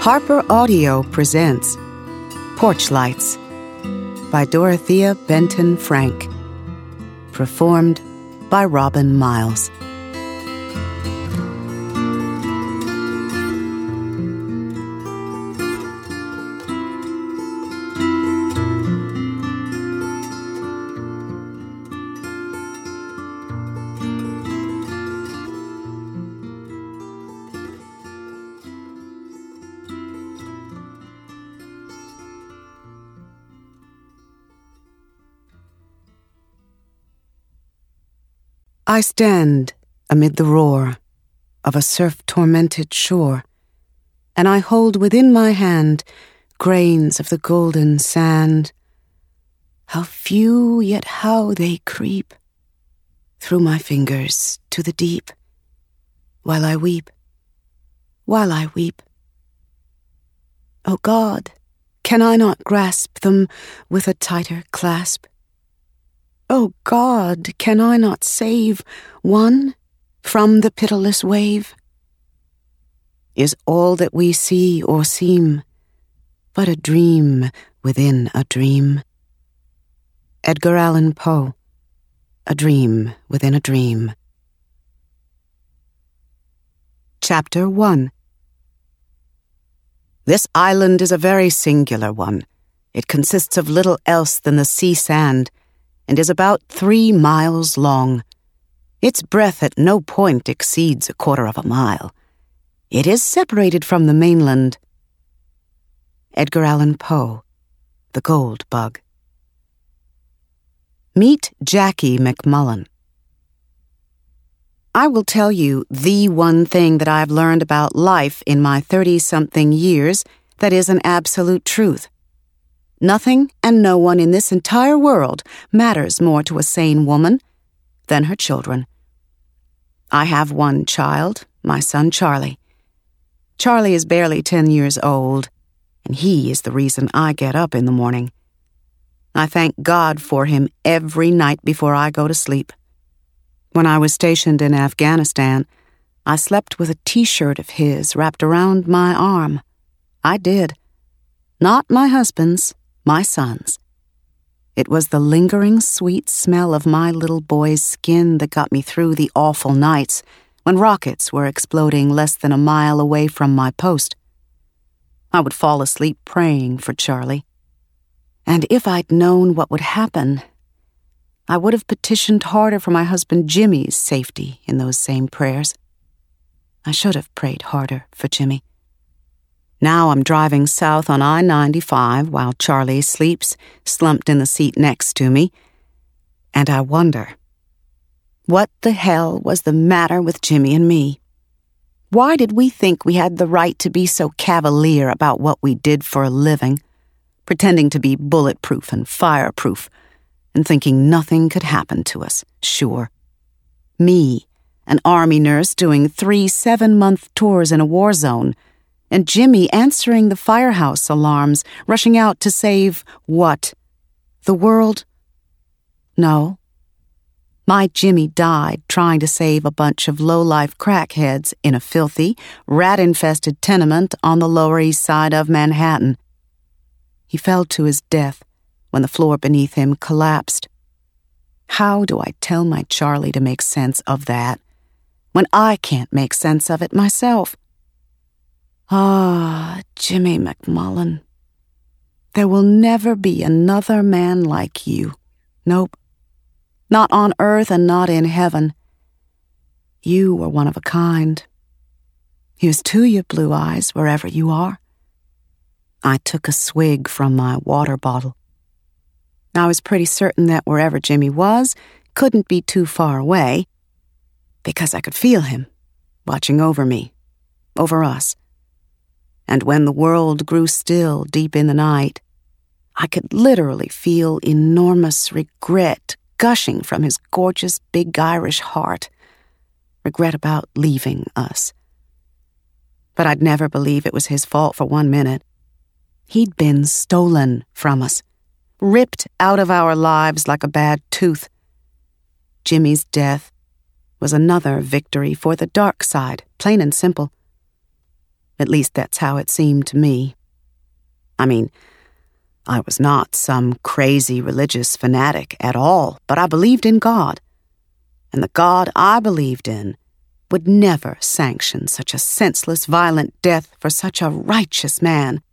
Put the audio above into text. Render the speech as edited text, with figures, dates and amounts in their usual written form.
Harper Audio presents Porch Lights by Dorothea Benton Frank. Performed by Robin Miles. I stand amid the roar of a surf-tormented shore, and I hold within my hand grains of the golden sand. How few, yet how they creep through my fingers to the deep, while I weep, while I weep. O God, can I not grasp them with a tighter clasp? O God, can I not save one from the pitiless wave? Is all that we see or seem but a dream within a dream? Edgar Allan Poe, A Dream Within a Dream. Chapter 1. This island is a very singular one. It consists of little else than the sea sand, and is about 3 miles long. Its breadth at no point exceeds 1/4 of a mile. It is separated from the mainland. Edgar Allan Poe, The Gold Bug. Meet Jackie McMullen. I will tell you the one thing that I've learned about life in my 30-something years that is an absolute truth. Nothing and no one in this entire world matters more to a sane woman than her children. I have one child, my son Charlie. Charlie is barely 10 years old, and he is the reason I get up in the morning. I thank God for him every night before I go to sleep. When I was stationed in Afghanistan, I slept with a T-shirt of his wrapped around my arm. I did. Not my husband's, my son's. It was the lingering sweet smell of my little boy's skin that got me through the awful nights when rockets were exploding less than a mile away from my post. I would fall asleep praying for Charlie. And if I'd known what would happen, I would have petitioned harder for my husband Jimmy's safety in those same prayers. I should have prayed harder for Jimmy. Now I'm driving south on I-95 while Charlie sleeps, slumped in the seat next to me, and I wonder, what the hell was the matter with Jimmy and me? Why did we think we had the right to be so cavalier about what we did for a living, pretending to be bulletproof and fireproof, and thinking nothing could happen to us, sure? Me, an army nurse doing 3 7-month tours in a war zone, and Jimmy answering the firehouse alarms, rushing out to save what? The world? No. My Jimmy died trying to save a bunch of low-life crackheads in a filthy, rat-infested tenement on the Lower East Side of Manhattan. He fell to his death when the floor beneath him collapsed. How do I tell my Charlie to make sense of that when I can't make sense of it myself? Ah, Jimmy McMullen. There will never be another man like you. Nope. Not on earth and not in heaven. You were one of a kind. Here's to you, Blue Eyes, wherever you are. I took a swig from my water bottle. I was pretty certain that wherever Jimmy was couldn't be too far away, because I could feel him watching over me, over us. And when the world grew still deep in the night, I could literally feel enormous regret gushing from his gorgeous big Irish heart. Regret about leaving us. But I'd never believe it was his fault for 1 minute. He'd been stolen from us, ripped out of our lives like a bad tooth. Jimmy's death was another victory for the dark side, plain and simple. At least that's how it seemed to me. I mean, I was not some crazy religious fanatic at all, but I believed in God. And the God I believed in would never sanction such a senseless, violent death for such a righteous man